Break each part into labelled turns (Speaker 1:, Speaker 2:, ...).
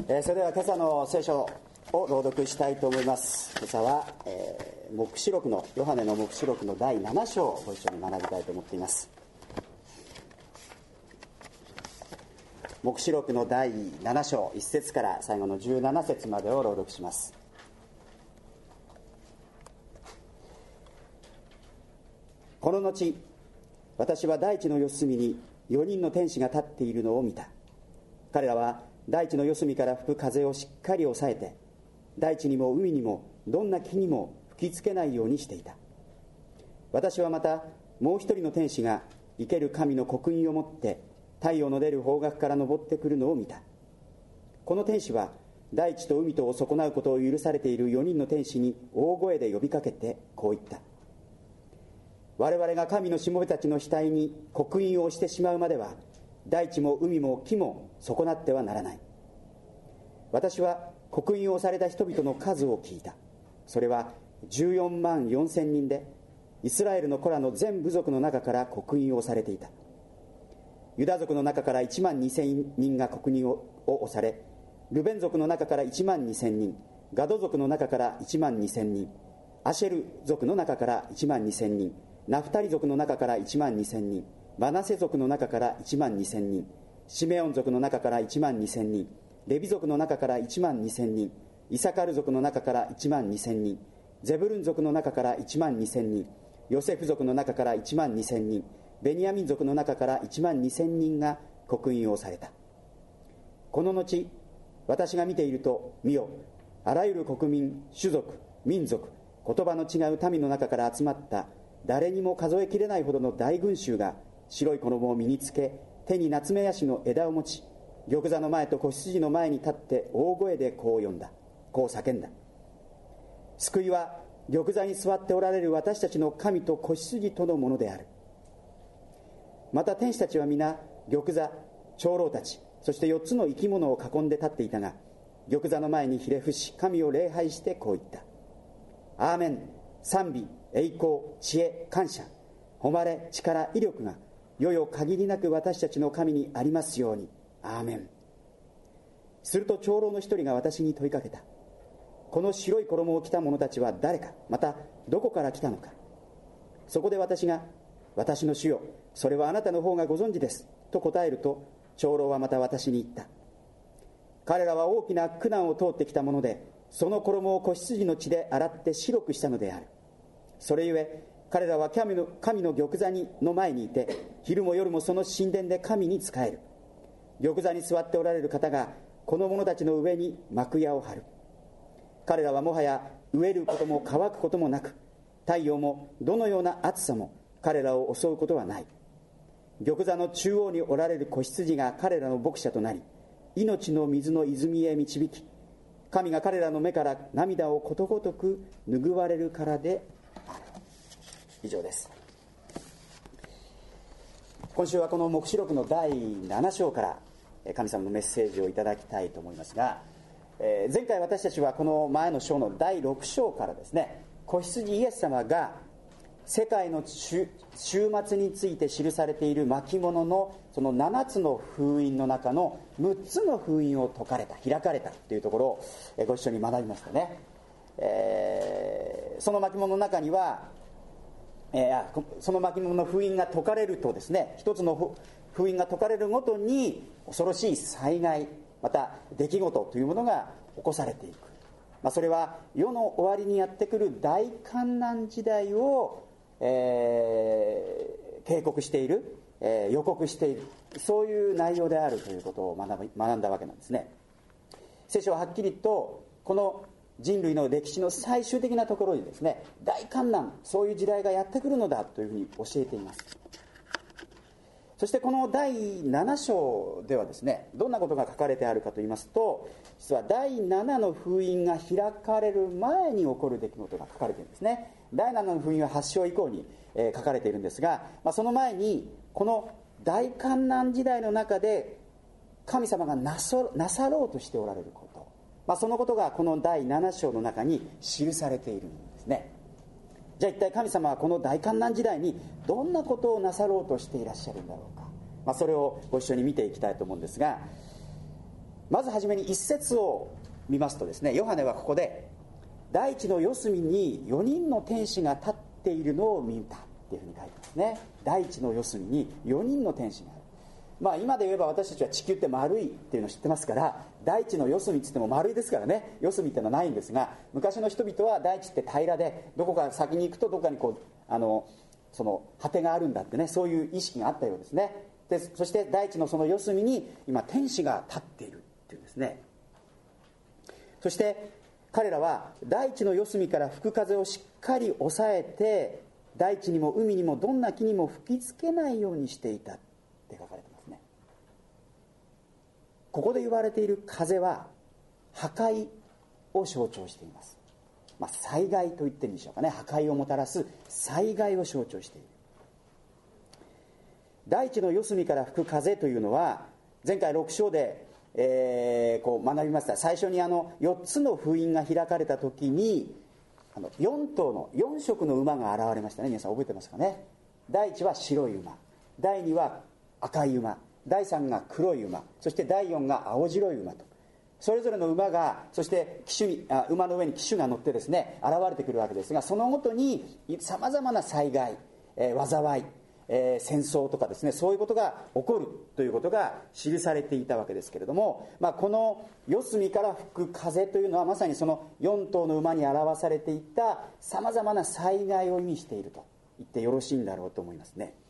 Speaker 1: それでは今朝の聖書を朗読したいと思います。今朝は、黙示録のヨハネの黙示録の第7章をご一緒に学びたいと思っています。黙示録の第7章1節から最後の17節までを朗読します。この後、私は大地の四隅に4人の天使が立っているのを見た。彼らは大地の四隅から吹く風をしっかり抑えて、大地にも海にもどんな木にも吹きつけないようにしていた。私はまたもう一人の天使が生ける神の刻印を持って太陽の出る方角から昇ってくるのを見た。この天使は大地と海とを損なうことを許されている4人の天使に大声で呼びかけてこう言った。我々が神のしもべたちの額に刻印を押してしまうまでは、大地も海も木も損なってはならない。私は刻印を押された人々の数を聞いた。それは14万4千人で、イスラエルの子らの全部族の中から刻印を押されていた。ユダ族の中から1万2千人が刻印を押され、ルベン族の中から1万2千人、ガド族の中から1万2千人、アシェル族の中から1万2千人、ナフタリ族の中から1万2千人、マナセ族の中から1万2千人、シメオン族の中から1万2千人、レビ族の中から1万2千人、イサカル族の中から1万2千人、ゼブルン族の中から1万2千人、ヨセフ族の中から1万2千人、ベニヤミン族の中から1万2千人が刻印をされた。この後、私が見ていると、見よ、あらゆる国民、種族、民族、言葉の違う民の中から集まった誰にも数えきれないほどの大群衆が白い衣を身につけ、手にナツメヤシの枝を持ち、玉座の前と子羊の前に立って大声でこう呼んだ、こう叫んだ。救いは玉座に座っておられる私たちの神と子羊とのものである。また天使たちは皆玉座、長老たち、そして4つの生き物を囲んで立っていたが、玉座の前にひれ伏し神を礼拝してこう言った。アーメン、賛美、栄光、知恵、感謝、誉れ、力、威力が世々限りなく私たちの神にありますように。アーメン。すると長老の一人が私に問いかけた。この白い衣を着た者たちは誰か、またどこから来たのか。そこで私が、私の主よ、それはあなたの方がご存知ですと答えると、長老はまた私に言った。彼らは大きな苦難を通ってきたもので、その衣を子羊の血で洗って白くしたのである。それゆえ彼らは神の玉座の前にいて、昼も夜もその神殿で神に仕える。玉座に座っておられる方がこの者たちの上に幕屋を張る。彼らはもはや飢えることも乾くこともなく、太陽もどのような暑さも彼らを襲うことはない。玉座の中央におられる子羊が彼らの牧者となり、命の水の泉へ導き、神が彼らの目から涙をことごとく拭われるからである。以上です。今週はこの黙示録の第7章から神様のメッセージをいただきたいと思いますが、前回私たちはこの前の章の第6章からですね、子羊イエス様が世界の終末について記されている巻物のその7つの封印の中の6つの封印を開かれたというところをご一緒に学びましたね。その巻物の中には、その巻物の封印が解かれるとですね、一つの封印が解かれるごとに恐ろしい災害、また出来事というものが起こされていく。それは世の終わりにやってくる大患難時代を警告している、予告している、そういう内容であるということを学んだわけなんですね。聖書ははっきりとこの人類の歴史の最終的なところにですね、大患難、そういう時代がやってくるのだというふうに教えています。そしてこの第7章ではですね、どんなことが書かれてあるかと言いますと、実は第7の封印が開かれる前に起こる出来事が書かれているんですね。第7の封印は8章以降に書かれているんですが、その前にこの大患難時代の中で神様がなさろうとしておられること、そのことがこの第7章の中に記されているんですね。じゃあ一体神様はこの大患難時代にどんなことをなさろうとしていらっしゃるんだろうか、それをご一緒に見ていきたいと思うんですが、 まずはじめに一節を見ますとですね、ヨハネはここで大地の四隅に4人の天使が立っているのを見たっていうふうに書いてますね。大地の四隅に4人の天使がある。今で言えば私たちは地球って丸いっていうのを知ってますから、大地の四隅って言っても丸いですからね、四隅ってのはないんですが、昔の人々は大地って平らで、どこか先に行くとどこかにその果てがあるんだってね、そういう意識があったようですね。でそして大地のその四隅に今天使が立っているっていうんですね。そして彼らは大地の四隅から吹く風をしっかり抑えて、大地にも海にもどんな木にも吹きつけないようにしていたって書かれてますね。ここで言われている風は破壊を象徴しています。災害と言っていいんでしょうかね。破壊をもたらす災害を象徴している。大地の四隅から吹く風というのは、前回6章で、学びました。最初に4つの封印が開かれた時に4頭の4色の馬が現れましたね。皆さん覚えてますかね。第1は白い馬、第2は赤い馬、第3が黒い馬、そして第4が青白い馬と、それぞれの馬が、そして馬の上に騎手が乗ってですね現れてくるわけですが、そのごとにさまざまな災害、災い、戦争とかですね、そういうことが起こるということが記されていたわけですけれども、この四隅から吹く風というのはまさにその4頭の馬に表されていたさまざまな災害を意味していると言ってよろしいんだろうと思いますね。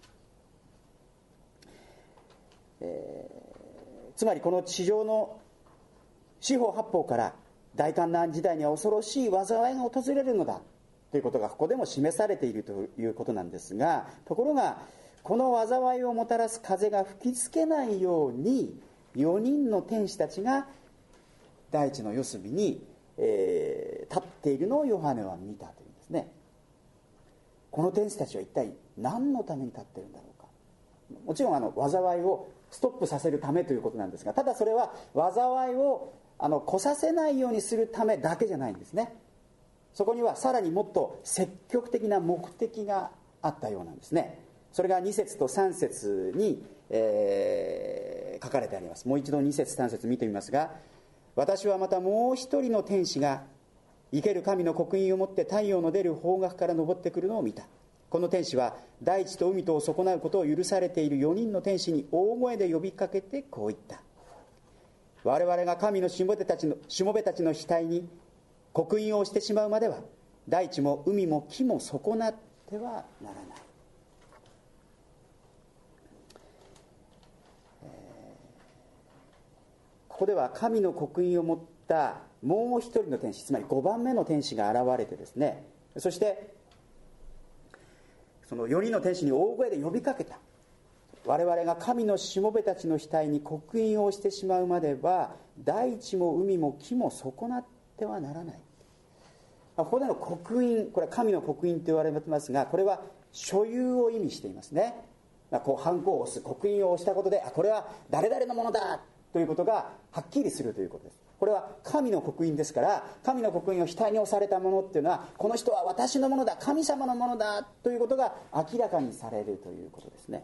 Speaker 1: つまりこの地上の四方八方から大観難時代には恐ろしい災いが訪れるのだということがここでも示されているということなんですが、ところがこの災いをもたらす風が吹きつけないように4人の天使たちが大地の四隅に、立っているのをヨハネは見たというんですね。この天使たちは一体何のために立っているんだろうか。もちろん災いをストップさせるためということなんですが、ただそれは災いを来させないようにするためだけじゃないんですね。そこにはさらにもっと積極的な目的があったようなんですね。それが2節と3節に、書かれてあります。もう一度2節3節見てみますが、私はまたもう一人の天使が生ける神の刻印を持って太陽の出る方角から昇ってくるのを見た。この天使は大地と海とを損なうことを許されている4人の天使に大声で呼びかけてこう言った。我々が神のしもべたちの額に刻印をしてしまうまでは大地も海も木も損なってはならない。ここでは神の刻印を持ったもう一人の天使、つまり5番目の天使が現れてですね、そしてその4人の天使に大声で呼びかけた。我々が神のしもべたちの額に刻印をしてしまうまでは大地も海も木も損なってはならない。ここでの刻印、これは神の刻印と言われてますが、これは所有を意味していますね。こうハンコを押す、刻印を押したことで、これは誰々のものだということがはっきりするということです。これは神の刻印ですから、神の刻印を額に押されたものっていうのは、この人は私のものだ、神様のものだということが明らかにされるということですね。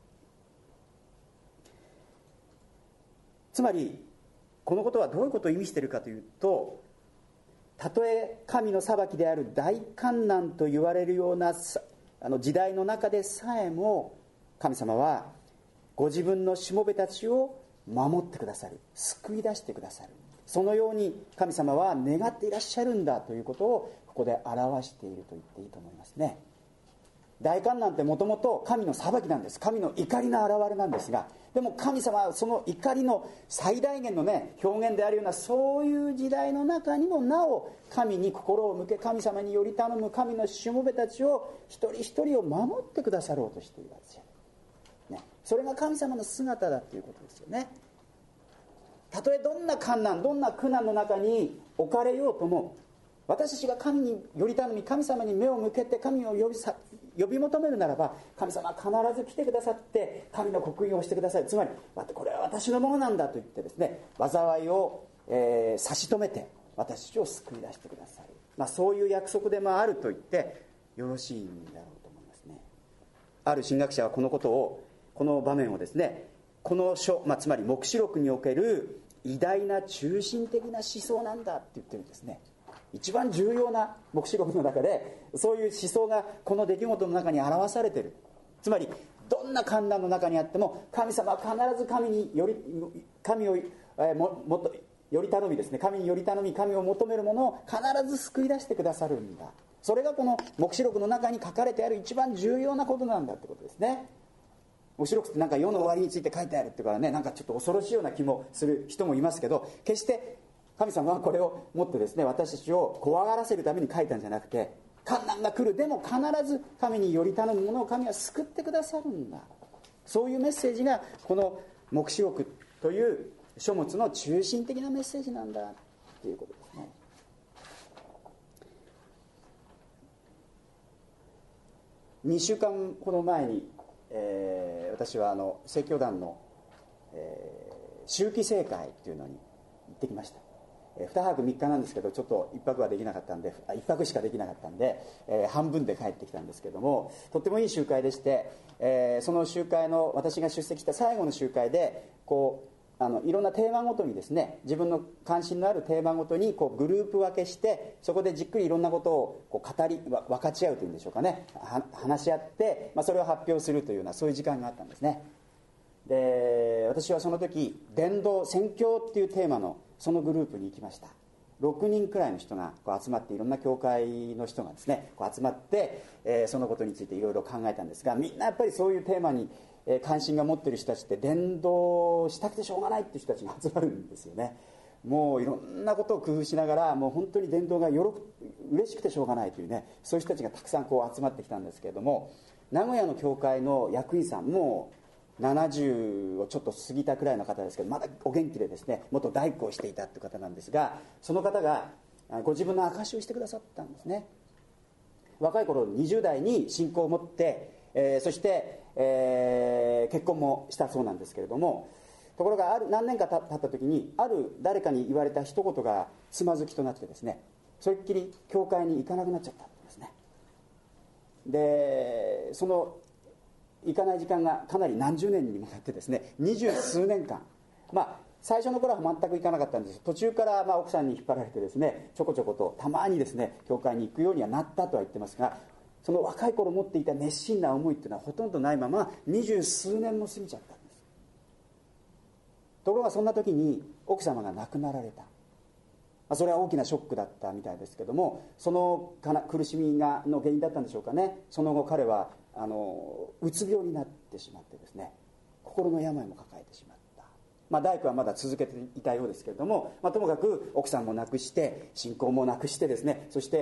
Speaker 1: つまりこのことはどういうことを意味しているかというと、たとえ神の裁きである大観難と言われるような時代の中でさえも、神様はご自分のしもべたちを守ってくださる、救い出してくださる、そのように神様は願っていらっしゃるんだということをここで表していると言っていいと思いますね。大観難ってもともと神の裁きなんです。神の怒りの表れなんですが、でも神様はその怒りの最大限のね表現であるような、そういう時代の中にもなお神に心を向け、神様により頼む神のしもべたちを一人一人を守ってくださろうとしているわけですよ、ね、それが神様の姿だということですよね。たとえどんな困難、どんな苦難の中に置かれようとも、私たちが神により頼み、神様に目を向けて神を呼び求めるならば、神様は必ず来てくださって神の刻印をしてくださる。つまりこれは私のものなんだと言ってですね、災いを、差し止めて私たちを救い出してくださる、そういう約束でもあると言ってよろしいんだろうと思いますね。ある神学者はこのことを、この場面をですね、この書、つまり黙示録における偉大な中心的な思想なんだって言ってるんですね。一番重要な黙示録の中でそういう思想がこの出来事の中に表されている。つまりどんな患難の中にあっても神様は必ず神により神をもっとより頼みですね、神により頼み神を求める者を必ず救い出してくださるんだ。それがこの黙示録の中に書かれてある一番重要なことなんだってことですね。黙示録ってなんか世の終わりについて書いてあるってからね、なんかちょっと恐ろしいような気もする人もいますけど、決して神様はこれをもってですね私たちを怖がらせるために書いたんじゃなくて、患難が来るでも必ず神により頼む者を神は救ってくださるんだ、そういうメッセージがこの黙示録という書物の中心的なメッセージなんだということですね。2週間ほど前に、私は正教団の、秋季聖会というのに行ってきました。2泊3日なんですけど、ちょっと1泊はできなかったんで、1泊しかできなかったんで、半分で帰ってきたんですけども、とってもいい集会でして、その集会の私が出席した最後の集会でいろんなテーマごとにですね、自分の関心のあるテーマごとにグループ分けして、そこでじっくりいろんなことを分かち合うというんでしょうかね、話し合って、それを発表するというようなそういう時間があったんですね。で、私はその時伝道宣教っていうテーマのそのグループに行きました。6人くらいの人が集まって、いろんな教会の人がですね集まって、そのことについていろいろ考えたんですが、みんなやっぱりそういうテーマに関心が持っている人たちって、伝道したくてしょうがないっていう人たちが集まるんですよね。もういろんなことを工夫しながら、もう本当に伝道が嬉しくてしょうがないというね、そういう人たちがたくさん集まってきたんですけれども、名古屋の教会の役員さんも70をちょっと過ぎたくらいの方ですけど、まだお元気でですね、元大工をしていたという方なんですが、その方がご自分の証しをしてくださったんですね。若い頃20代に信仰を持って、そして、結婚もしたそうなんですけれども、ところが何年か経った時に、ある誰かに言われた一言がつまずきとなってですね、それっきり教会に行かなくなっちゃったんですね。で、その行かない時間がかなり何十年にもなってですね、20数年間、最初の頃は全く行かなかったんです。途中から奥さんに引っ張られてですね、ちょこちょことたまにですね教会に行くようにはなったとは言ってますが、その若い頃持っていた熱心な思いっていうのはほとんどないまま20数年も過ぎちゃったんです。ところがそんな時に奥様が亡くなられた。それは大きなショックだったみたいですけども、その苦しみの原因だったんでしょうかね。その後彼はうつ病になってしまってですね、心の病も抱えてしまった。大工はまだ続けていたようですけれども、ともかく奥さんも亡くして信仰も亡くしてですね、そして、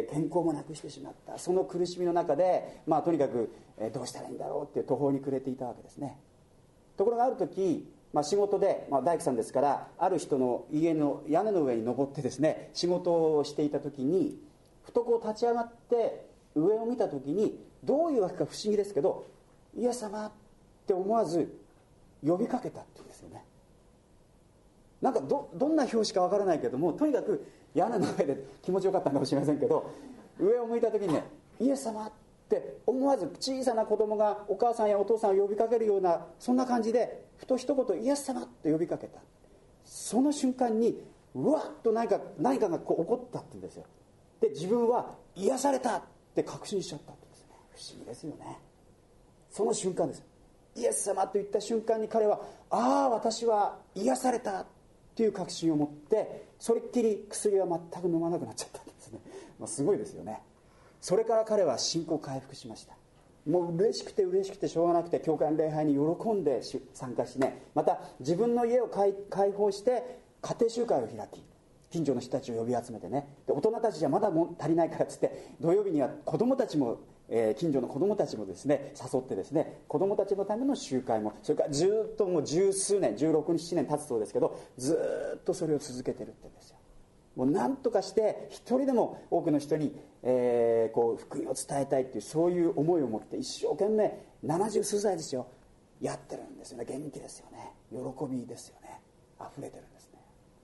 Speaker 1: 健康も亡くしてしまった。その苦しみの中で、とにかく、どうしたらいいんだろうっていう途方に暮れていたわけですね。ところがある時、仕事で、大工さんですから、ある人の家の屋根の上に登ってですね仕事をしていた時に、ふと立ち上がって上を見た時に、どういうわけか不思議ですけど、イエス様って思わず呼びかけたって言うんですよね。なんか どんな表紙かわからないけども、とにかく屋根の上で気持ちよかったのかもしれませんけど、上を向いた時にね、イエス様って思わず、小さな子供がお母さんやお父さんを呼びかけるような、そんな感じでふと一言イエス様って呼びかけた。その瞬間にうわっと何かが起こったって言うんですよ。で、自分は癒されたって確信しちゃったって言うんですね。不思議ですよね。その瞬間です。イエス様と言った瞬間に彼は、私は癒されたっていう確信を持って、それっきり薬は全く飲まなくなっちゃったんですね。すごいですよね。それから彼は信仰回復しました。もう嬉しくてしょうがなくて、教会の礼拝に喜んで参加しね、また自分の家を開放して家庭集会を開き、近所の人たちを呼び集めてね、で大人たちじゃまだ足りないからっつって、土曜日には子供たちも、近所の子供たちもですね誘ってですね、子供たちのための集会も、それからずっともう十数年、16、17年経つそうですけど、ずっとそれを続けてるって言うんですよ。もう何とかして一人でも多くの人に、福音を伝えたいっていう、そういう思いを持って一生懸命70数歳ですよ、やってるんですよね。元気ですよね。喜びですよね。溢れてるんですね。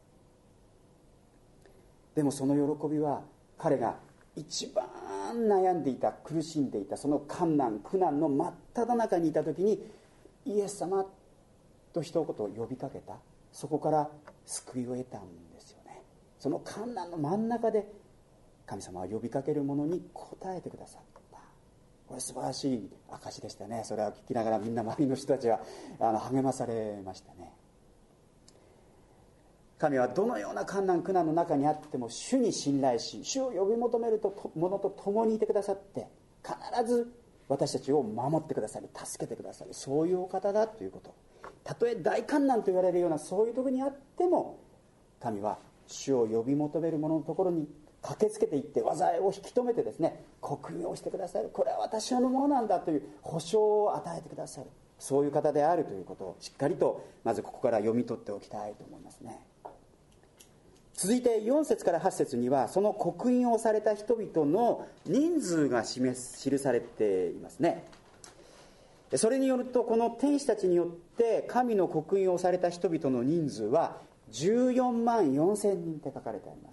Speaker 1: でもその喜びは、彼が一番悩んでいた、苦しんでいた、その困難苦難の真っ只中にいた時に、イエス様と一言呼びかけた。 そこから救いを得たんですよね。その患難の真ん中で神様は呼びかける者に応えてくださった。これ素晴らしい証でしたね。それを聞きながらみんな周りの人たちは励まされましたね。神はどのような患難苦難の中にあっても主に信頼し、主を呼び求める者と共にいてくださって、必ず私たちを守ってくださる、助けてくださる、そういうお方だということ。たとえ大患難と言われるようなそういうところにあっても、神は主を呼び求める者のところに駆けつけていって、災いを引き止めてですね、刻印をしてくださる、これは私のものなんだという保証を与えてくださる、そういう方であるということをしっかりとまずここから読み取っておきたいと思いますね。続いて4節から8節には、その刻印をされた人々の人数が記されていますね。それによると、この天使たちによって神の刻印をされた人々の人数は14万4千人って書かれてあります。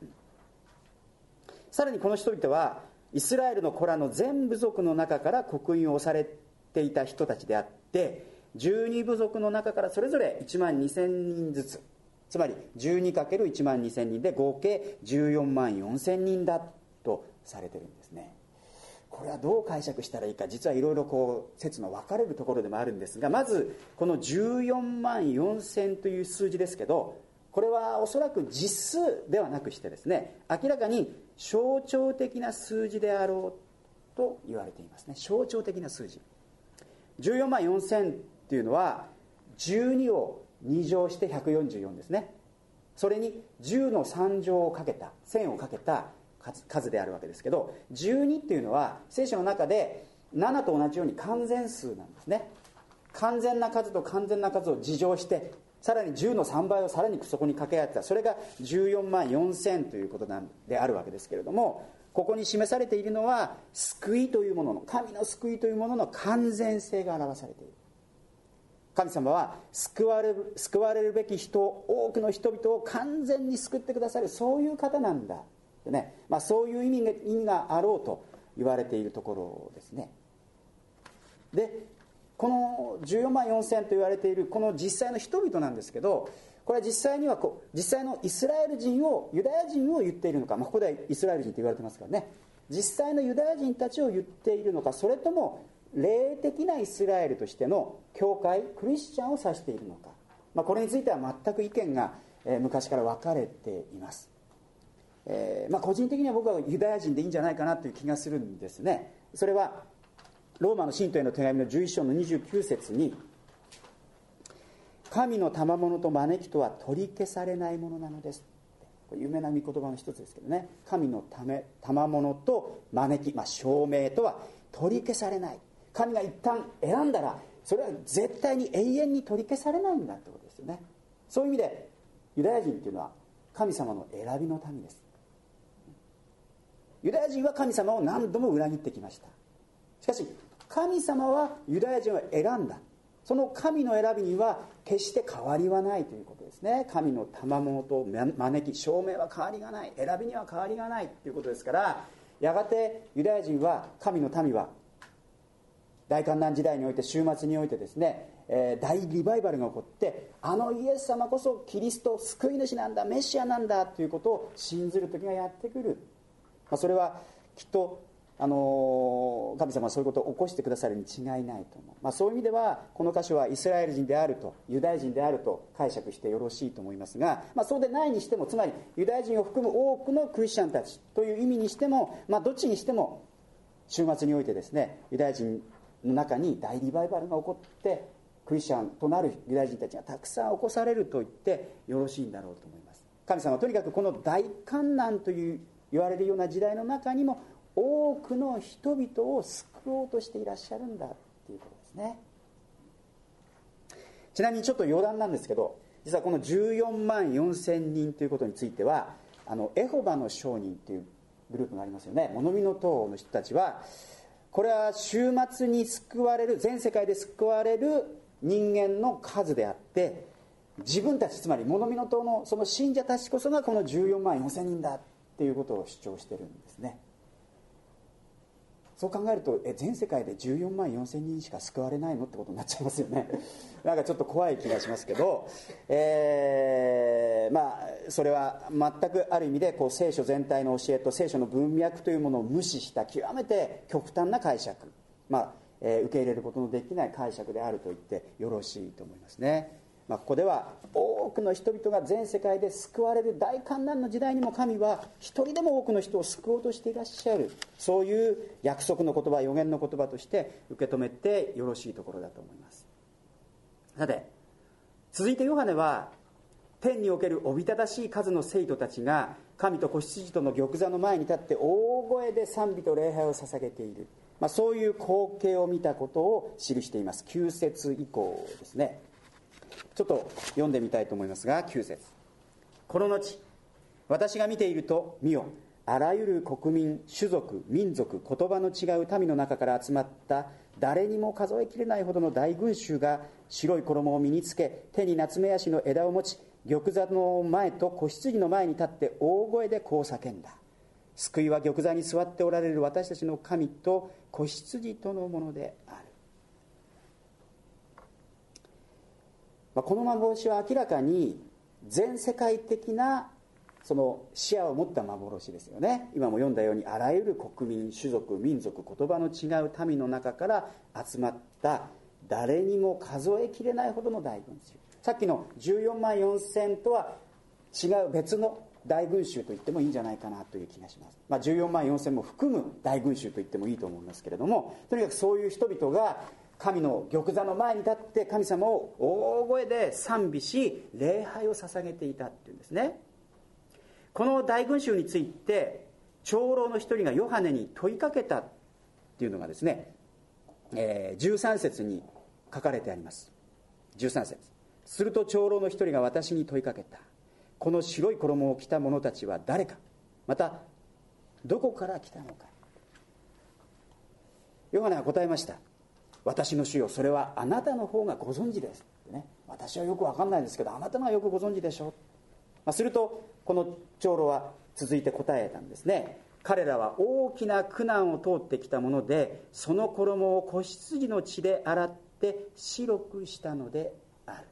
Speaker 1: さらにこの人々はイスラエルの子らの全部族の中から刻印をされていた人たちであって、12部族の中からそれぞれ1万2千人ずつ、つまり 12×1 万2千人で合計14万4千人だとされてるんですね。これはどう解釈したらいいか、実はいろいろ説の分かれるところでもあるんですが、まずこの14万4千という数字ですけど、これはおそらく実数ではなくしてですね、明らかに象徴的な数字であろうと言われていますね。象徴的な数字。14万4千っていうのは12を2乗して144ですね。それに10の3乗をかけた、1000をかけた数であるわけですけど、12っていうのは聖書の中で7と同じように完全数なんですね。完全な数と完全な数を2乗して、さらに10の3倍をさらにそこに掛け合ってた、それが14万4千ということであるわけですけれども、ここに示されているのは救いというものの、神の救いというものの完全性が表されている。神様は救われるべき人、多くの人々を完全に救ってくださる、そういう方なんだってね、そういう意味があろうと言われているところですね。でこの14万4千と言われているこの実際の人々なんですけど、これは実際には実際のイスラエル人を、ユダヤ人を言っているのか、ここではイスラエル人と言われてますからね、実際のユダヤ人たちを言っているのか、それとも霊的なイスラエルとしての教会、クリスチャンを指しているのか、これについては全く意見が昔から分かれています。個人的には僕はユダヤ人でいいんじゃないかなという気がするんですね。それはローマの信徒への手紙の11章の29節に、神の賜物と招きとは取り消されないものなのです、これ有名な御言葉の一つですけどね、神の賜物と招き、証明とは取り消されない。神が一旦選んだらそれは絶対に永遠に取り消されないんだってことですよね。そういう意味でユダヤ人というのは神様の選びの民です。ユダヤ人は神様を何度も裏切ってきました。しかし神様はユダヤ人を選んだ。その神の選びには決して変わりはないということですね。神の賜物と招き、証明は変わりがない、選びには変わりがないということですから、やがてユダヤ人は、神の民は大患難時代において、終末においてですね、大リバイバルが起こって、イエス様こそキリスト、救い主なんだ、メシアなんだということを信ずる時がやってくる。それはきっと神様はそういうことを起こしてくださるに違いないと思う。そういう意味ではこの箇所はイスラエル人であると、ユダヤ人であると解釈してよろしいと思いますが、そうでないにしても、つまりユダヤ人を含む多くのクリスチャンたちという意味にしても、どっちにしても終末においてですね、ユダヤ人の中に大リバイバルが起こって、クリスチャンとなるユダヤ人たちがたくさん起こされると言ってよろしいんだろうと思います。神様はとにかくこの大患難という言われるような時代の中にも多くの人々を救おうとしていらっしゃるんだということですね。ちなみにちょっと余談なんですけど、実はこの14万4千人ということについては、エホバの証人というグループがありますよね。物見の塔の人たちは、これは終末に救われる、全世界で救われる人間の数であって、自分たち、つまり物見の塔のその信者たちこそがこの14万4千人だっていうことを主張してるんですね。 そう考えると全世界で14万4千人しか救われないのってことになっちゃいますよねなんかちょっと怖い気がしますけど、それは全くある意味で聖書全体の教えと聖書の文脈というものを無視した極めて極端な解釈、受け入れることのできない解釈であると言ってよろしいと思いますね。ここでは多くの人々が全世界で救われる大患難の時代にも神は一人でも多くの人を救おうとしていらっしゃる、そういう約束の言葉、預言の言葉として受け止めてよろしいところだと思います。さて、続いてヨハネは天におけるおびただしい数の生徒たちが神と子羊との玉座の前に立って大声で賛美と礼拝を捧げている、そういう光景を見たことを記しています。9節以降ですね。ちょっと読んでみたいと思いますが、9節。この後私が見ていると見よ、あらゆる国民、種族、民族、言葉の違う民の中から集まった誰にも数えきれないほどの大群衆が白い衣を身につけ、手にナツメヤシの枝を持ち、玉座の前と子羊の前に立って大声でこう叫んだ。救いは玉座に座っておられる私たちの神と子羊とのものである。この幻は明らかに全世界的なその視野を持った幻ですよね。今も読んだようにあらゆる国民、種族、民族、言葉の違う民の中から集まった誰にも数えきれないほどの大群衆、さっきの14万4千とは違う別の大群衆と言ってもいいんじゃないかなという気がします。14万4千も含む大群衆と言ってもいいと思いますけれども、とにかくそういう人々が神の玉座の前に立って神様を大声で賛美し礼拝を捧げていたっていうんですね。この大群衆について長老の一人がヨハネに問いかけたっていうのがですね、13節に書かれてあります。13節。すると長老の一人が私に問いかけた。この白い衣を着た者たちは誰か、またどこから来たのか。ヨハネは答えました。私の主よ、それはあなたの方がご存知ですってね。私はよく分かんないですけどあなたがよくご存知でしょう。するとこの長老は続いて答えたんですね。彼らは大きな苦難を通ってきたもので、その衣を子羊の血で洗って白くしたのである。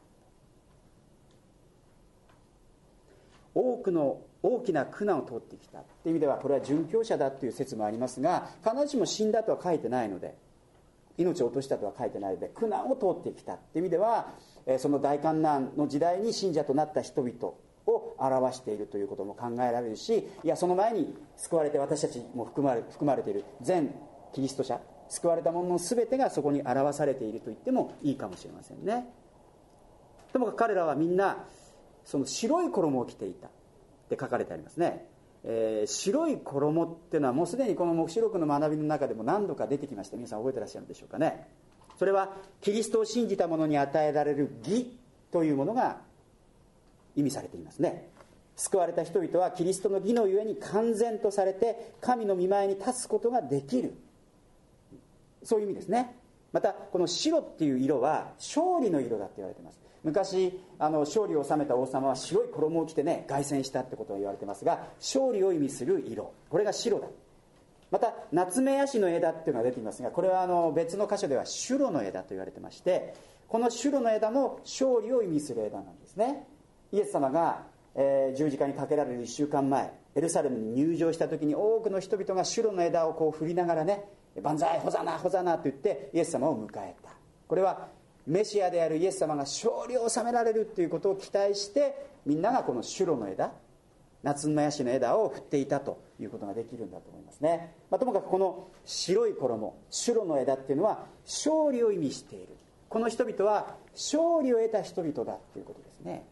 Speaker 1: 大きな苦難を通ってきたという意味では、これは殉教者だという説もありますが、必ずしも死んだとは書いてないので、命を落としたとは書いてないので、苦難を通ってきたという意味では、その大患難の時代に信者となった人々を表しているということも考えられるし、いやその前に救われて私たちも含まれている全キリスト者、救われた者の全てがそこに表されていると言ってもいいかもしれませんね。でも彼らはみんなその白い衣を着ていたって書かれてありますね。白い衣っていうのはもうすでにこの黙示録の学びの中でも何度か出てきました。皆さん覚えてらっしゃるでしょうかね。それはキリストを信じた者に与えられる義というものが意味されていますね。救われた人々はキリストの義のゆえに完全とされて神の御前に立つことができる、そういう意味ですね。またこの白っていう色は勝利の色だって言われています。昔勝利を収めた王様は白い衣を着てね凱旋したってことが言われていますが、勝利を意味する色、これが白だ。またナツメヤシの枝っていうのが出ていますが、これは別の箇所ではシュロの枝と言われてまして、このシュロの枝も勝利を意味する枝なんですね。イエス様が、十字架にかけられる1週間前、エルサレムに入場した時に多くの人々がシュロの枝をこう振りながらね、万歳ホザナホザナと言ってイエス様を迎えた。これはメシアであるイエス様が勝利を収められるということを期待して、みんながこのシュロの枝、ナツメヤシの枝を振っていたということができるんだと思いますね。ともかくこの白い衣、シュロの枝っていうのは勝利を意味している。この人々は勝利を得た人々だということですね。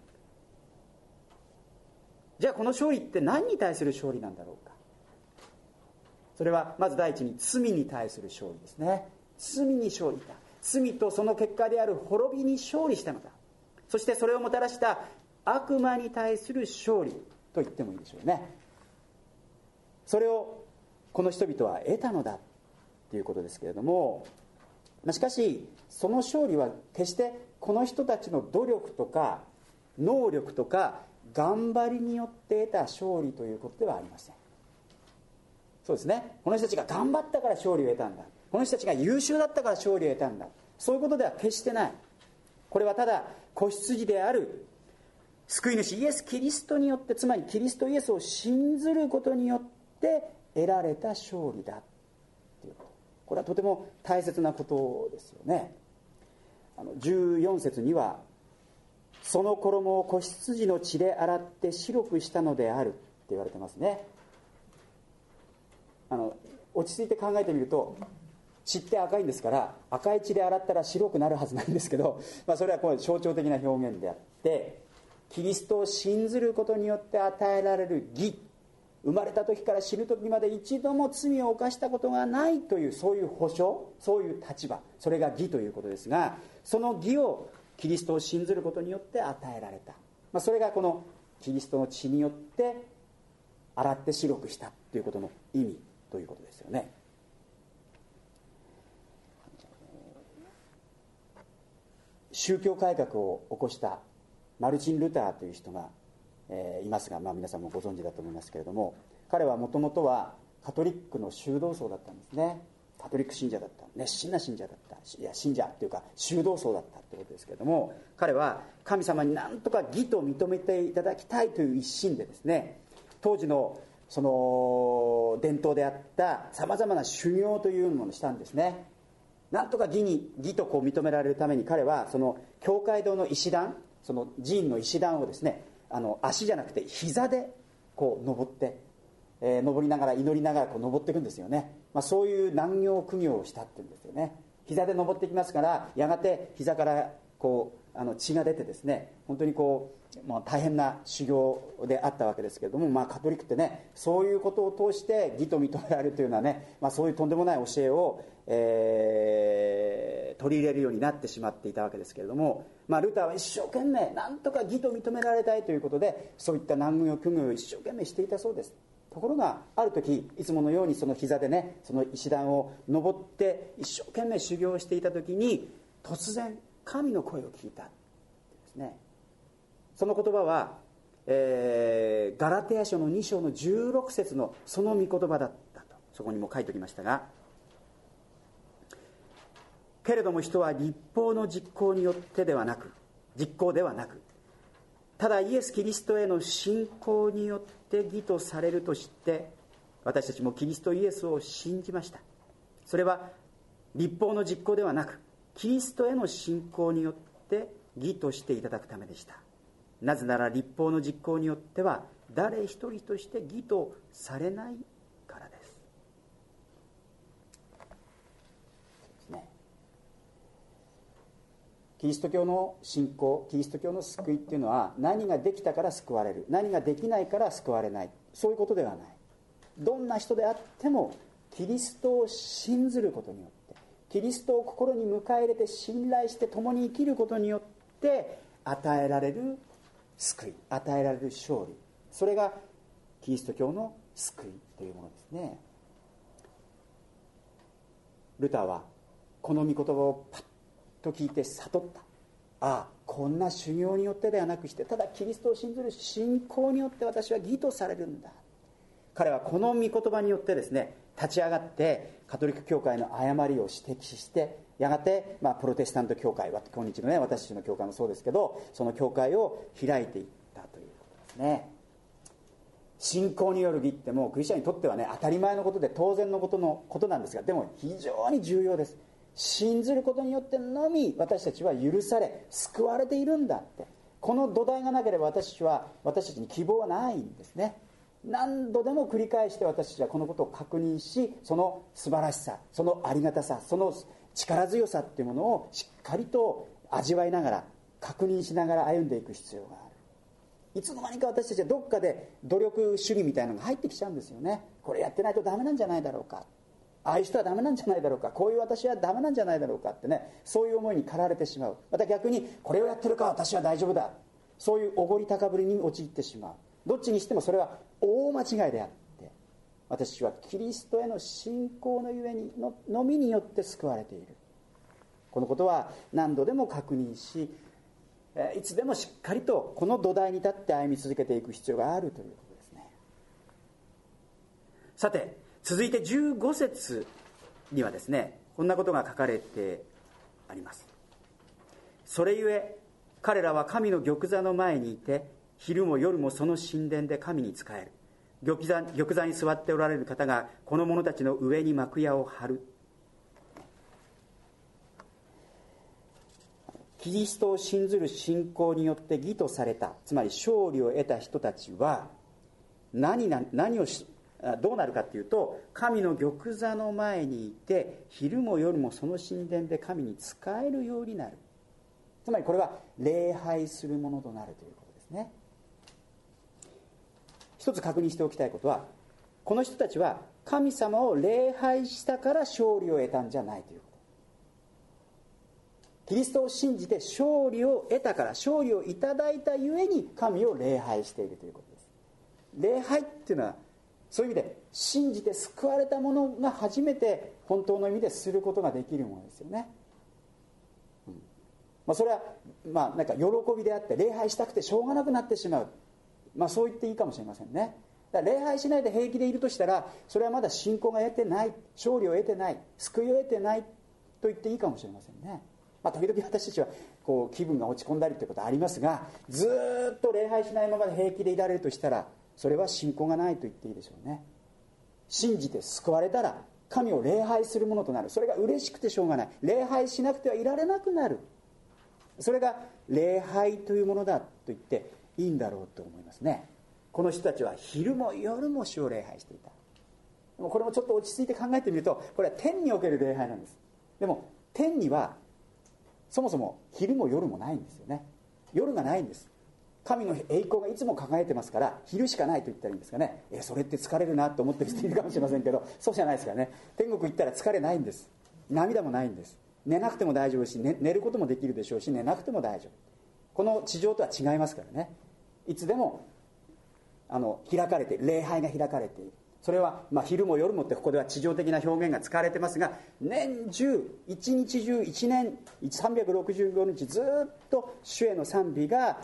Speaker 1: じゃあこの勝利って何に対する勝利なんだろうか。それはまず第一に罪に対する勝利ですね。罪に勝利だ。罪とその結果である滅びに勝利したのだ。そしてそれをもたらした悪魔に対する勝利と言ってもいいでしょうね。それをこの人々は得たのだということですけれども、しかしその勝利は決してこの人たちの努力とか能力とか頑張りによって得た勝利ということではありません。 そうですね、この人たちが頑張ったから勝利を得たんだ、この人たちが優秀だったから勝利を得たんだ、そういうことでは決してない。これはただ子羊である救い主イエス・キリストによって、つまりキリストイエスを信ずることによって得られた勝利だということ、これはとても大切なことですよね。14節には、その衣を子羊の血で洗って白くしたのであるって言われてますね。落ち着いて考えてみると、血って赤いんですから、赤い血で洗ったら白くなるはずなんですけど、それはこう象徴的な表現であって、キリストを信ずることによって与えられる義、生まれた時から死ぬ時まで一度も罪を犯したことがないという、そういう保証、そういう立場、それが義ということですが、その義をキリストを信ずることによって与えられた、それがこのキリストの血によって洗って白くしたということの意味ということですよね。宗教改革を起こしたマルチン・ルターという人が、いますが、皆さんもご存知だと思いますけれども、彼はもともとはカトリックの修道僧だったんですね。カトリック信者だった、熱心な信者だった、いや信者というか修道僧だったということですけれども、彼は神様に何とか義と認めていただきたいという一心でですね、当時のその伝統であったさまざまな修行というものをしたんですね。なんとか義とこう認められるために、彼はその教会堂の石段、その寺院の石段をですね、足じゃなくて膝でこう登って、登りながら祈りながらこう登っていくんですよね。そういう難行苦行をしたっていうんですよね。膝で登っていきますから、やがて膝からこう血が出てですね、本当にこう、大変な修行であったわけですけれども、カトリックってね、そういうことを通して義と認められるというのはね、そういうとんでもない教えを、取り入れるようになってしまっていたわけですけれども、ルターは一生懸命なんとか義と認められたいということで、そういった難行苦行を一生懸命していたそうです。ところがある時、いつものようにその膝でね、その石段を登って一生懸命修行していた時に、突然神の声を聞いたですね。その言葉は、ガラテヤ書の2章の16節のその御言葉だったと、そこにも書いておきましたが、けれども人は律法の実行ではなく、ただイエス・キリストへの信仰によって義とされると知って、私たちもキリストイエスを信じました。それは律法の実行ではなく、キリストへの信仰によって義としていただくためでした。なぜなら律法の実行によっては誰一人として義とされないからです。キリスト教の信仰、キリスト教の救いっていうのは、何ができたから救われる、何ができないから救われない、そういうことではない。どんな人であってもキリストを信ずることによって、キリストを心に迎え入れて信頼して共に生きることによって与えられる救い、与えられる勝利、それがキリスト教の救いというものですね。ルターはこの御言葉をパッと聞いて悟った。こんな修行によってではなくして、ただキリストを信ずる信仰によって私は義とされるんだ。彼はこの御言葉によってですね、立ち上がってカトリック教会の誤りを指摘して、やがて、プロテスタント教会は今日のね、私たちの教会もそうですけど、その教会を開いていったということですね。信仰による義ってもうクリスチャンにとってはね、当たり前のことで当然のことなんですが、でも非常に重要です。信ずることによってのみ私たちは許され救われているんだって、この土台がなければ私たちに希望はないんですね。何度でも繰り返して私たちはこのことを確認し、その素晴らしさ、そのありがたさ、その力強さっていうものをしっかりと味わいながら、確認しながら歩んでいく必要がある。いつの間にか私たちはどっかで努力主義みたいなのが入ってきちゃうんですよね。これやってないとダメなんじゃないだろうか、ああいう人はダメなんじゃないだろうか、こういう私はダメなんじゃないだろうかってね、そういう思いに駆られてしまう。また逆にこれをやってるから私は大丈夫だ、そういうおごり高ぶりに陥ってしまう。どっちにしてもそれは大間違いであって、私たちはキリストへの信仰のゆえにのみによって救われている。このことは何度でも確認し、いつでもしっかりとこの土台に立って歩み続けていく必要があるということですね。さて、 続いて15節にはですね、こんなことが書かれてあります。それゆえ彼らは神の玉座の前にいて、昼も夜もその神殿で神に仕える。玉座に座っておられる方がこの者たちの上に幕屋を張る。キリストを信ずる信仰によって義とされた、つまり勝利を得た人たちは何をどうなるかというと、神の玉座の前にいて昼も夜もその神殿で神に仕えるようになる。つまりこれは礼拝するものとなるということですね。一つ確認しておきたいことは、この人たちは神様を礼拝したから勝利を得たんじゃないということ。キリストを信じて勝利を得たから、勝利をいただいたゆえに神を礼拝しているということです。礼拝っていうのはそういう意味で信じて救われた者が初めて本当の意味ですることができるものですよね。それはなんか喜びであって、礼拝したくてしょうがなくなってしまう、そう言っていいかもしれませんね。だから礼拝しないで平気でいるとしたら、それはまだ信仰が得てない、勝利を得てない、救いを得てないと言っていいかもしれませんね。時々私たちは気分が落ち込んだりということはありますが、ずっと礼拝しないままで平気でいられるとしたら、それは信仰がないと言っていいでしょうね。信じて救われたら神を礼拝するものとなる。それが嬉しくてしょうがない。礼拝しなくてはいられなくなる。それが礼拝というものだと言っていいんだろうと思いますね。この人たちは昼も夜も主を礼拝していた。でもこれもちょっと落ち着いて考えてみると、これは天における礼拝なんです。でも天にはそもそも昼も夜もないんですよね。夜がないんです。神の栄光がいつも輝いてますから、昼しかないと言ったらいいんですかね。それって疲れるなと思ってる人いるかもしれませんけど、そうじゃないですからね。天国行ったら疲れないんです。涙もないんです。寝なくても大丈夫し、寝ることもできるでしょうし、寝なくても大丈夫。この地上とは違いますからね。いつでも開かれている、礼拝が開かれている。それは昼も夜もってここでは地上的な表現が使われてますが、年中一日中1年365日ずっと主への賛美が、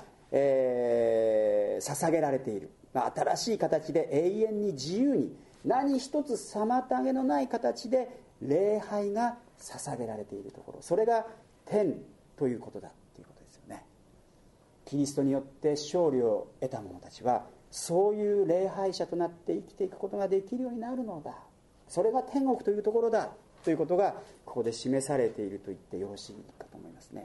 Speaker 1: 捧げられている。新しい形で永遠に自由に、何一つ妨げのない形で礼拝が捧げられているところ、それが天ということだということですよね。キリストによって勝利を得た者たちはそういう礼拝者となって生きていくことができるようになるのだ。それが天国というところだということがここで示されていると言ってよろしいかと思いますね。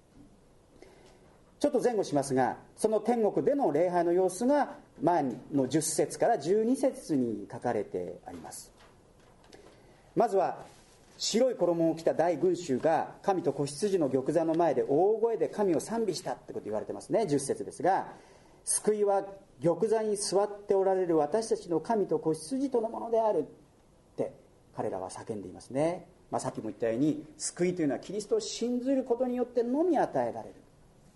Speaker 1: ちょっと前後しますが、その天国での礼拝の様子が前の10節から12節に書かれてあります。まずは白い衣を着た大群衆が神と子羊の玉座の前で大声で神を賛美したってこと言われてますね。10節ですが、救いは玉座に座っておられる私たちの神と子羊とのものであるって彼らは叫んでいますね。さっきも言ったように、救いというのはキリストを信ずることによってのみ与えられる。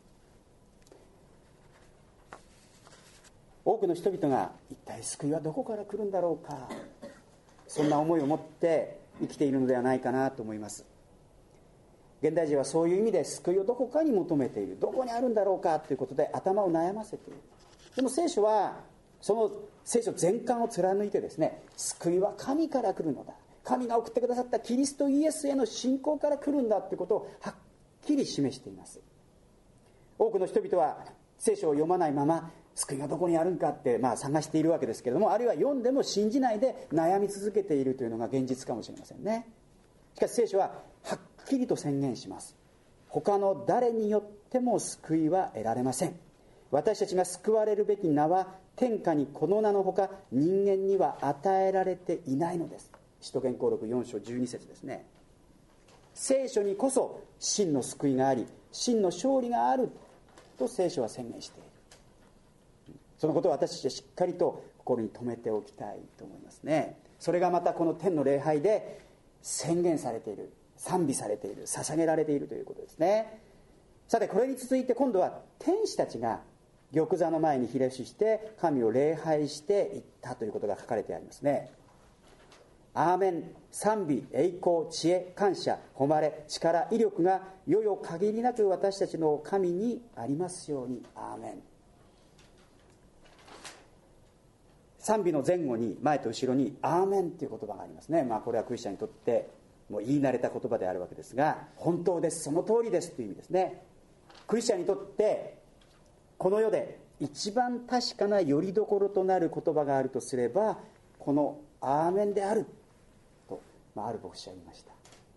Speaker 1: 多くの人々が一体救いはどこから来るんだろうか、そんな思いを持って生きているのではないかなと思います。現代人はそういう意味で救いをどこかに求めている。どこにあるんだろうかということで頭を悩ませている。でも聖書はその聖書全巻を貫いてですね、救いは神から来るのだ、神が送ってくださったキリストイエスへの信仰から来るんだということをはっきり示しています。多くの人々は聖書を読まないまま救いがどこにあるんかって探しているわけですけれども、あるいは読んでも信じないで悩み続けているというのが現実かもしれませんね。しかし聖書ははっきりと宣言します。他の誰によっても救いは得られません。私たちが救われるべき名は天下にこの名のほか人間には与えられていないのです。使徒言行録4章12節ですね。聖書にこそ真の救いがあり、真の勝利があると聖書は宣言している。そのことを私たちはしっかりと心に留めておきたいと思いますね。それがまたこの天の礼拝で宣言されている、賛美されている、捧げられているということですね。さてこれに続いて今度は天使たちが玉座の前にひれ伏して神を礼拝していったということが書かれてありますね。アーメン、賛美、栄光、知恵、感謝、誉れ、力、威力が世々限りなく私たちの神にありますように。アーメン。 賛美の前後に前と後ろにアーメンという言葉がありますね。これはクリスチャンにとってもう言い慣れた言葉であるわけですが、本当です、その通りですという意味ですね。クリスチャンにとってこの世で一番確かな拠り所となる言葉があるとすれば、このアーメンであると、ある牧師は言いました。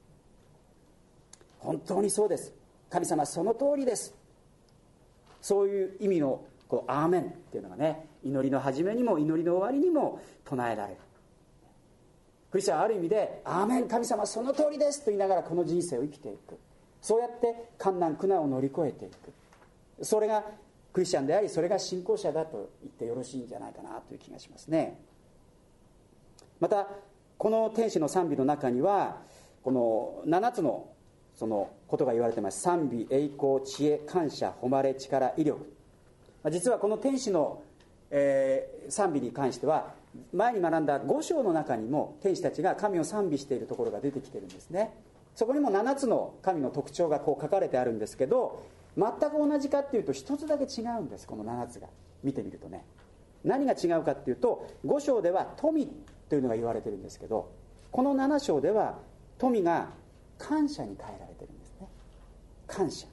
Speaker 1: 本当にそうです、神様その通りです、そういう意味のこのアーメンっていうのがね、祈りの始めにも祈りの終わりにも唱えられる。クリスチャンはある意味でアーメン、神様その通りですと言いながらこの人生を生きていく。そうやって困難苦難を乗り越えていく。それがクリスチャンであり、それが信仰者だと言ってよろしいんじゃないかなという気がしますね。またこの天使の賛美の中にはこの7つのそのことが言われています。賛美、栄光、知恵、感謝、誉れ、力、威力。実はこの天使の、賛美に関しては前に学んだ5章の中にも天使たちが神を賛美しているところが出てきているんですね。そこにも7つの神の特徴がこう書かれてあるんですけど、全く同じかっていうと一つだけ違うんです。この7つが見てみるとね、何が違うかっていうと、5章では富というのが言われてるんですけど、この7章では富が感謝に変えられてるんですね。感謝。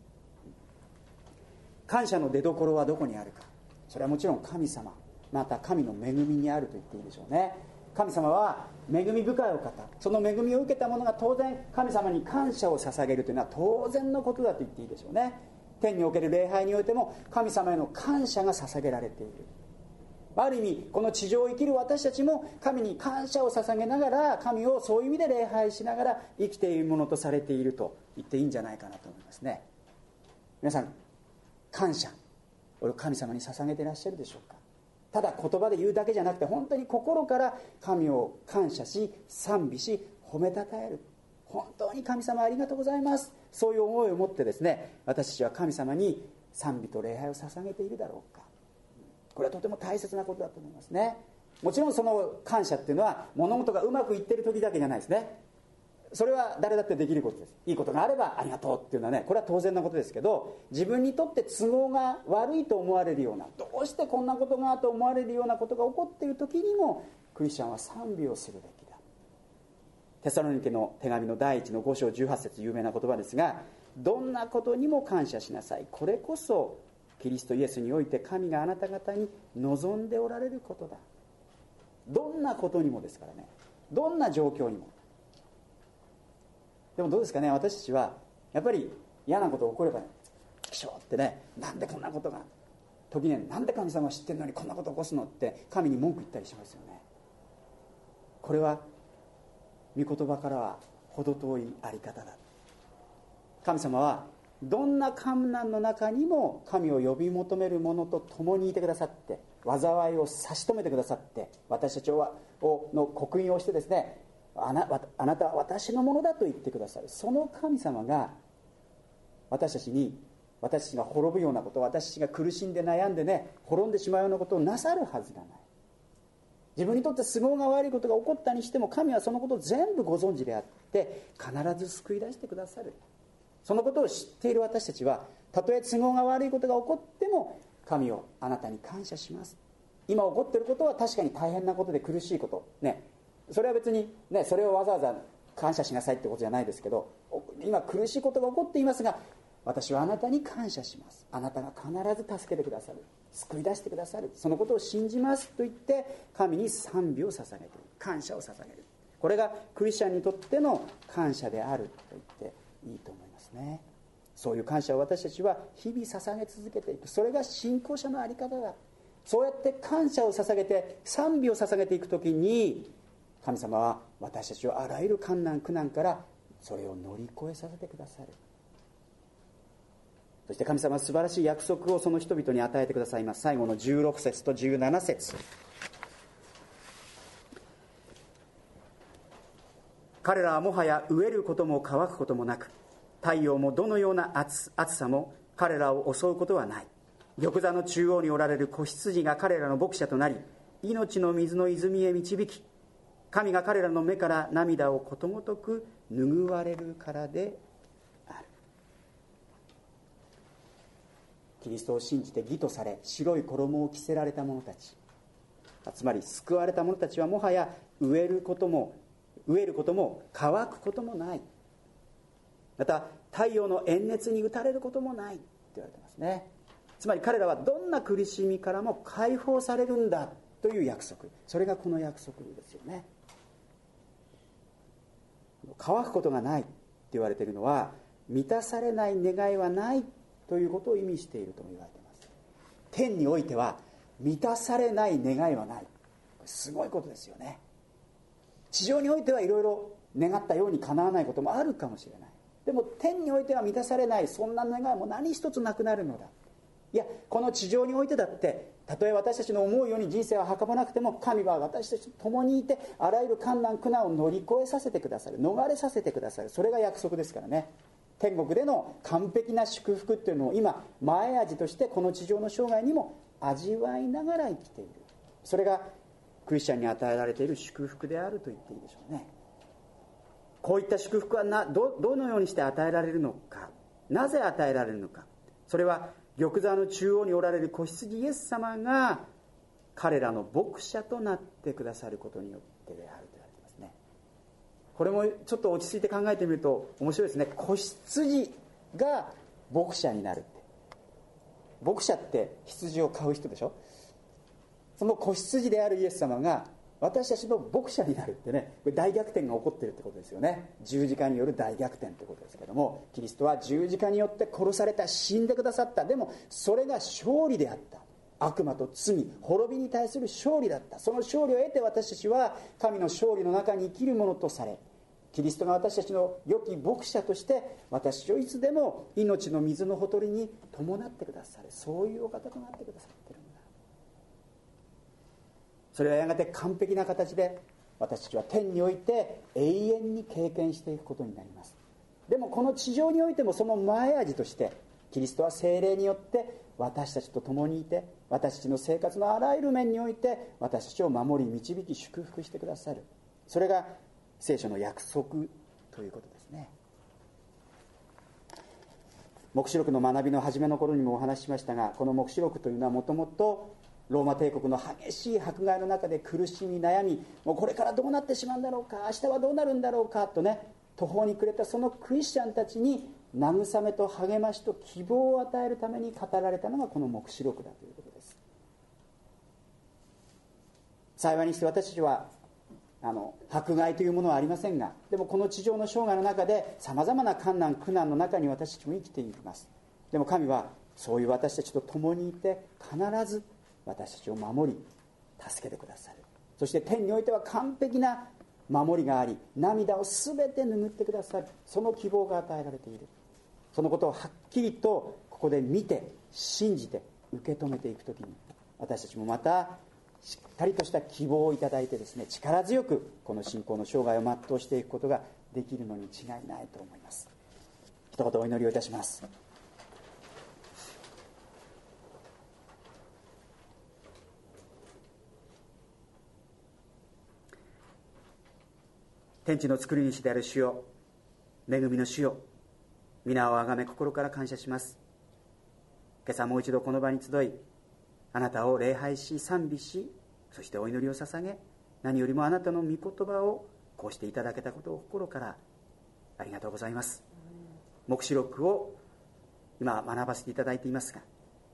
Speaker 1: 感謝の出どころはどこにあるか。それはもちろん神様、また神の恵みにあると言っていいでしょうね。神様は恵み深いお方、その恵みを受けた者が当然神様に感謝を捧げるというのは当然のことだと言っていいでしょうね。天における礼拝においても神様への感謝が捧げられている。ある意味この地上を生きる私たちも神に感謝を捧げながら、神をそういう意味で礼拝しながら生きているものとされていると言っていいんじゃないかなと思いますね。皆さん、感謝を神様に捧げていらっしゃるでしょうか。ただ言葉で言うだけじゃなくて、本当に心から神を感謝し賛美し褒めたたえる。本当に神様ありがとうございます、そういう思いを持ってですね、私たちは神様に賛美と礼拝を捧げているだろうか。これはとても大切なことだと思いますね。もちろんその感謝っていうのは物事がうまくいってる時だけじゃないですね。それは誰だってできることです。いいことがあればありがとうっていうのはね、これは当然なことですけど、自分にとって都合が悪いと思われるような、どうしてこんなことがと思われるようなことが起こっている時にも、クリスチャンは賛美をするべきだ。テサロニケの手紙の第1の5章18節、有名な言葉ですが、どんなことにも感謝しなさい、これこそキリストイエスにおいて神があなた方に望んでおられることだ。どんなことにもですからね、どんな状況にも。でもどうですかね、私たちはやっぱり嫌なことが起こればね、チキショーってね、なんでこんなことが、時になんで神様は知ってるのにこんなこと起こすのって神に文句言ったりしますよね。これは御言葉からは程遠いあり方だ。神様はどんな困難の中にも神を呼び求める者と共にいてくださって、災いを差し止めてくださって、私たちの刻印をしてですね、あなたは私のものだと言ってくださる。その神様が私たちが滅ぶようなこと、私たちが苦しんで悩んでね、滅んでしまうようなことをなさるはずがない。自分にとって都合が悪いことが起こったにしても、神はそのことを全部ご存知であって必ず救い出してくださる。そのことを知っている私たちは、たとえ都合が悪いことが起こっても、神をあなたに感謝します。今起こっていることは確かに大変なことで苦しいことね、それは別にね、それをわざわざ感謝しなさいってことじゃないですけど、今苦しいことが起こっていますが、私はあなたに感謝します。あなたが必ず助けてくださる、救い出してくださる、そのことを信じますと言って神に賛美を捧げている、感謝を捧げる。これがクリスチャンにとっての感謝であると言っていいと思いますね。そういう感謝を私たちは日々捧げ続けていく。それが信仰者のあり方だ。そうやって感謝を捧げて賛美を捧げていくときに、神様は私たちをあらゆる困難苦難からそれを乗り越えさせてくださる。そして神様は素晴らしい約束をその人々に与えてくださいます。最後の16節と17節、彼らはもはや飢えることも乾くこともなく、太陽もどのような暑さも彼らを襲うことはない。玉座の中央におられる子羊が彼らの牧者となり、命の水の泉へ導き、神が彼らの目から涙をことごとく拭われるからである。キリストを信じて義とされ、白い衣を着せられた者たち、 つまり救われた者たちはもはや飢えることも乾くこともない、また太陽の炎熱に打たれることもないって言われてますね。つまり彼らはどんな苦しみからも解放されるんだという約束、それがこの約束ですよね。乾くことがないって言われているのは、満たされない願いはないということを意味しているとも言われています。天においては満たされない願いはない、すごいことですよね。地上においてはいろいろ願ったように叶わないこともあるかもしれない。でも天においては満たされない、そんな願いも何一つなくなるのだ。いや、この地上においてだって、たとえ私たちの思うように人生は運ばなくても、神は私たちと共にいて、あらゆる困難苦難を乗り越えさせてくださる、逃れさせてくださる、それが約束ですからね。天国での完璧な祝福っていうのを今前味としてこの地上の生涯にも味わいながら生きている。それがクリスチャンに与えられている祝福であると言っていいでしょうね。こういった祝福はどのようにして与えられるのか、なぜ与えられるのか、それは玉座の中央におられる子羊イエス様が彼らの牧者となってくださることによってであると言われていますね。これもちょっと落ち着いて考えてみると面白いですね。子羊が牧者になるって、牧者って羊を飼う人でしょ。その子羊であるイエス様が私たちの牧者になるってね、これ大逆転が起こっているってことですよね。十字架による大逆転ってことですけども、キリストは十字架によって殺された、死んでくださった。でもそれが勝利であった。悪魔と罪、滅びに対する勝利だった。その勝利を得て私たちは神の勝利の中に生きるものとされ、キリストが私たちの良き牧者として私をいつでも命の水のほとりに伴ってくださる、そういうお方となってくださっているんだ。それはやがて完璧な形で私たちは天において永遠に経験していくことになります。でもこの地上においてもその前味としてキリストは聖霊によって私たちと共にいて、私たちの生活のあらゆる面において私たちを守り導き祝福してくださる、それが聖書の約束ということですね。黙示録の学びの初めの頃にもお話ししましたが、この黙示録というのはもともとローマ帝国の激しい迫害の中で苦しみ悩み、もうこれからどうなってしまうんだろうか、明日はどうなるんだろうかとね、途方に暮れたそのクリスチャンたちに慰めと励ましと希望を与えるために語られたのがこの黙示録だということです。幸いにして私たちは迫害というものはありませんが、でもこの地上の生涯の中でさまざまな困難苦難の中に私たちも生きています。でも神はそういう私たちと共にいて必ず私たちを守り助けてくださる。そして天においては完璧な守りがあり、涙を全て拭ってくださる、その希望が与えられている。そのことをはっきりとここで見て信じて受け止めていくときに、私たちもまたしっかりとした希望をいただいてですね、力強くこの信仰の生涯を全うしていくことができるのに違いないと思います。一言お祈りをいたします。天地の作り主である主よ、恵みの主よ、皆をあがめ心から感謝します。今朝もう一度この場に集い、あなたを礼拝し賛美し、そしてお祈りを捧げ、何よりもあなたの御言葉をこうしていただけたことを心からありがとうございます。黙示録を今学ばせていただいていますが、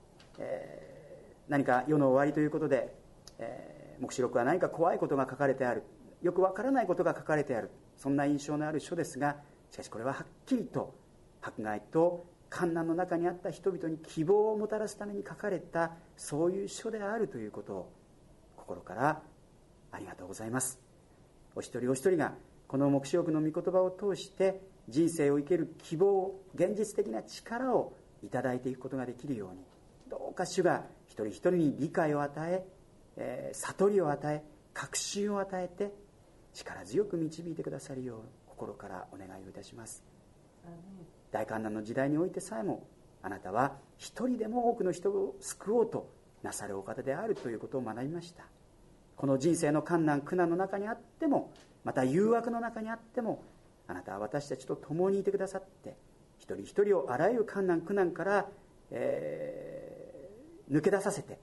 Speaker 1: 何か世の終わりということで、黙示録は何か怖いことが書かれてある、よくわからないことが書かれてある、そんな印象のある書ですが、しかしこれははっきりと迫害と患難の中にあった人々に希望をもたらすために書かれた、そういう書であるということを心からありがとうございます。お一人お一人がこの黙示録の御言葉を通して人生を生きる希望、現実的な力をいただいていくことができるように、どうか主が一人一人に理解を与え、悟りを与え、確信を与えて力強く導いてくださるよう心からお願いをいたします。大患難の時代においてさえもあなたは一人でも多くの人を救おうとなさるお方であるということを学びました。この人生の困難苦難の中にあっても、また誘惑の中にあっても、あなたは私たちと共にいてくださって、一人一人をあらゆる困難苦難から、抜け出させて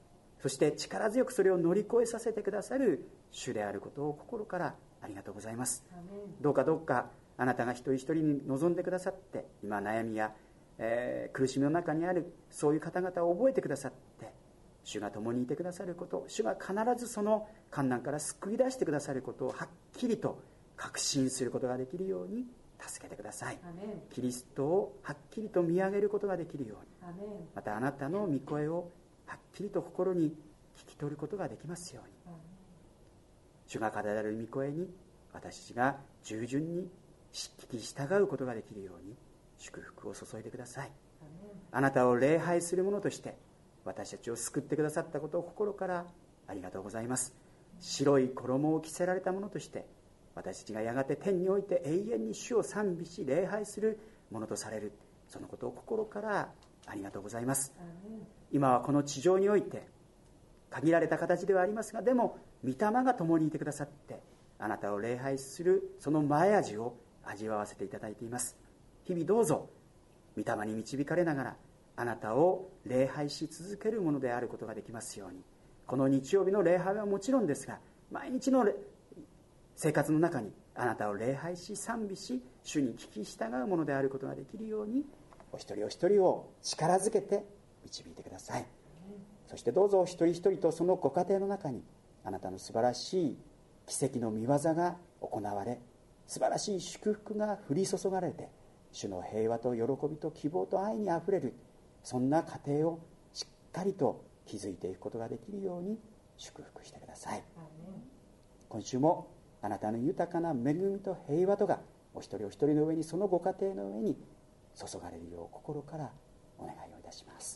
Speaker 1: そして力強くそれを乗り越えさせてくださる主であることを心からありがとうございます。どうかあなたが一人一人に望んでくださって、今悩みや、苦しみの中にあるそういう方々を覚えてくださって、主が共にいてくださること、主が必ずその患難から救い出してくださることをはっきりと確信することができるように助けてください。キリストをはっきりと見上げることができるように、またあなたの御声をはっきりと心に聞き取ることができますように、主が語られる御声に私たちが従順に聞き従うことができるように祝福を注いでください。あなたを礼拝する者として私たちを救ってくださったことを心からありがとうございます。白い衣を着せられた者として私たちがやがて天において永遠に主を賛美し礼拝するものとされる、そのことを心からありがとうございます。今はこの地上において限られた形ではありますが、でも御霊が共にいてくださってあなたを礼拝するその前味を味わわせていただいています。日々どうぞ御霊に導かれながらあなたを礼拝し続けるものであることができますように、この日曜日の礼拝はもちろんですが、毎日の生活の中にあなたを礼拝し賛美し主に聞き従うものであることができるように、お一人お一人を力づけて導いてください。そしてどうぞお一人一人とそのご家庭の中にあなたの素晴らしい奇跡の御業が行われ、素晴らしい祝福が降り注がれて、主の平和と喜びと希望と愛にあふれる、そんな家庭をしっかりと築いていくことができるように祝福してください。今週もあなたの豊かな恵みと平和とがお一人お一人の上に、そのご家庭の上に注がれるよう心からお願いをいたします。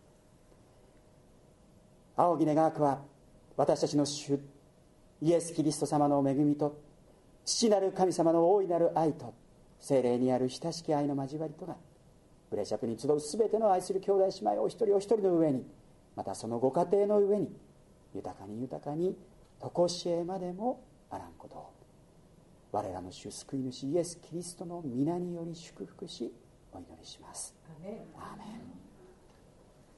Speaker 1: 仰ぎ願わくは私たちの主イエス・キリスト様の恵みと父なる神様の大いなる愛と聖霊にある親しき愛の交わりとが、ブレシャプに集うすべての愛する兄弟姉妹お一人お一人の上に、またそのご家庭の上に豊かに豊かに常しえまでもあらんことを、我らの主救い主イエス・キリストの皆により祝福しお祈りします。アーメン。